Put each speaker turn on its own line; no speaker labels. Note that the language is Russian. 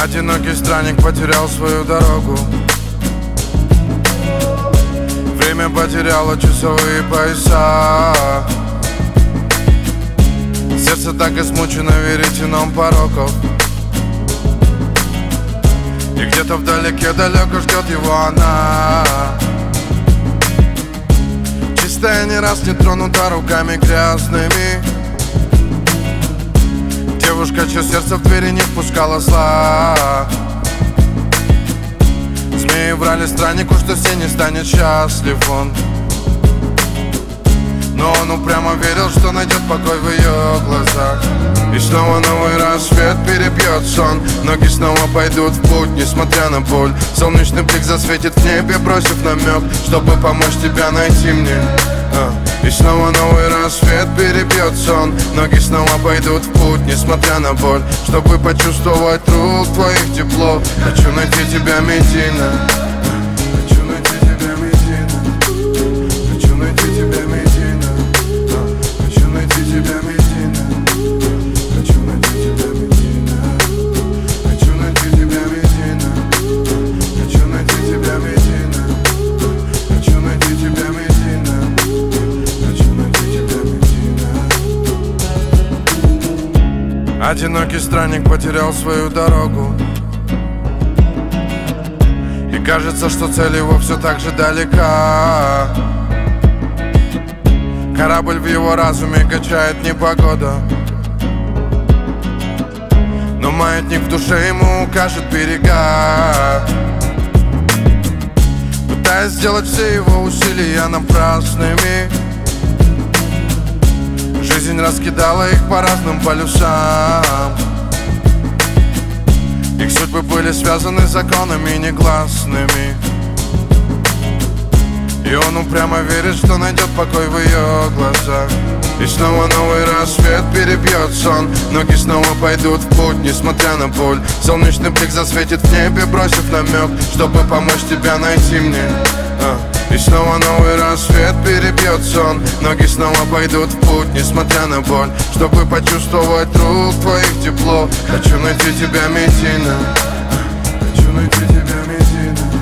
Одинокий странник потерял свою дорогу. Время потеряло часовые пояса. Сердце так измучено веретеном пороков. И где-то вдалеке далеко ждет его она, чистая, не раз не тронута руками грязными. Девушка, чье сердце в двери не впускала зла. Змеи врали страннику, что все не станет счастлив он. Но он упрямо верил, что найдет покой в ее глазах. И снова новый рассвет перебьет сон. Ноги снова пойдут в путь, несмотря на боль. Солнечный блик засветит в небе, бросив намек, чтобы помочь тебя найти мне. И снова новый рассвет перебьет сон. Ноги снова пойдут в путь, несмотря на боль, чтобы почувствовать рук твоих тепло. Хочу найти тебя, Медина. Хочу найти тебя, Медина. Хочу найти тебя, Медина. Хочу найти тебя, Медина. Хочу найти тебя, Медина. Хочу найти тебя, Медина. Хочу найти тебя, Медина. Хочу найти тебя, Медина. Хочу найти тебя, Медина. Одинокий странник потерял свою дорогу. И кажется, что цель его все так же далека. Корабль в его разуме качает непогода, но маятник в душе ему укажет берега. Пытаясь сделать все его усилия напрасными, жизнь раскидала их по разным полюсам. Их судьбы были связаны законами негласными. И он упрямо верит, что найдет покой в ее глазах. И снова новый рассвет перебьет сон. Ноги снова пойдут в путь, несмотря на боль. Солнечный блик засветит в небе, бросив намек, чтобы помочь тебя найти мне. И снова новый рассвет перебьет сон. Ноги снова пойдут в путь, несмотря на боль, чтобы почувствовать рук твоих тепло. Хочу найти тебя, Медина. Хочу найти тебя, Медина.